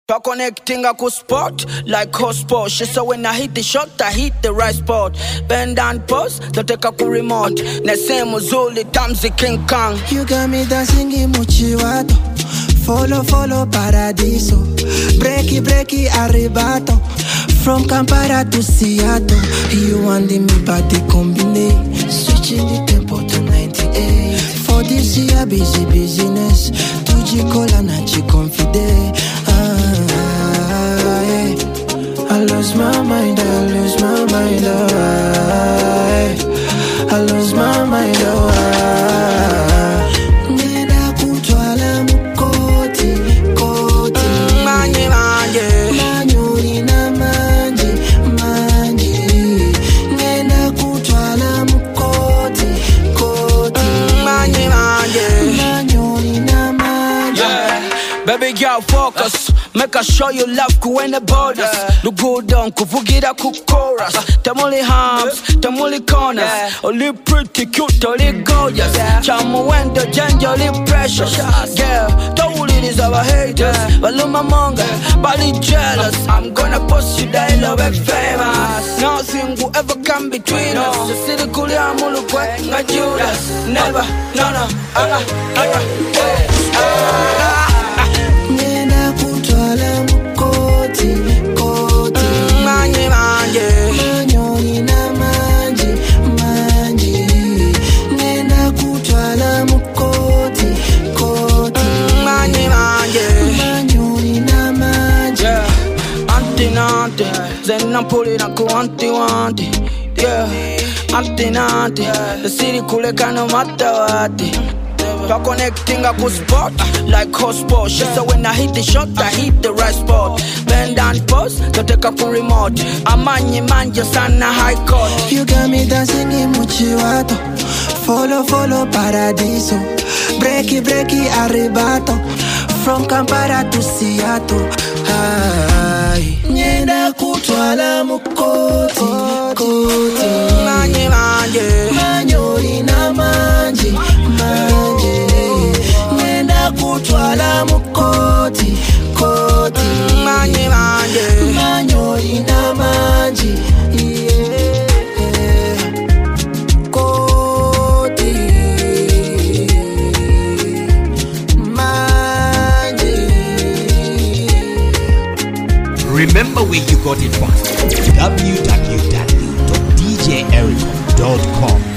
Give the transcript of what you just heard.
Pa connecting a good spot like hotspot. She said when I hit the shot, I hit the right spot. Bend and pause, to take a cool remote. Nese muzuli, tamzi King Kong. You got me dancing in Muchiwato. Follow paradiso. Breaky arribato. From Kampala to Seattle. You and me body combine. Switching the tempo to 98. For this year business. Tuji kola na chi confide. I lose my mind, I lose my mind, I lose my mind, Neda kutwala mkoti, manje, manyuri na manje, Neda kutwala mkoti, manje, manyuri na manje. Baby girl, focus. Make I show you love kuwene borders. Look good down, kuvugira kukoras. Tamuli harms, tamuli corners. Only pretty cute, only gorgeous. Chamu wendo, ginger, only precious. Girl, don't it is our haters. Baluma monga, bali jealous. I'm gonna post you that love and famous. Nothing will ever come between us. The city kulia mulukwe, nga Judas. Never, no, Kutwala mkoti, manje, manyoni na manje, Nenda kutwala mkoti, manje, manyoni na manje. Auntie Nanti, Zena pulling a wanti. Yeah, Auntie Nanti, the city kuleka no matter what. Pa connecting a good spot like hotspot. She said when I hit the shot, I hit the right spot. Bend and pause, to take a full remote. Amanye manje sana high court. You got me dancing in Muchiwato. Follow paradiso. Breaky arribato. From Kampala to Seattle. Nenda kutwala mkoti, manje, manyori na manje, Nenda kutwala mkoti, manje, manyori na manje, Remember where you got it from. www.djericom.com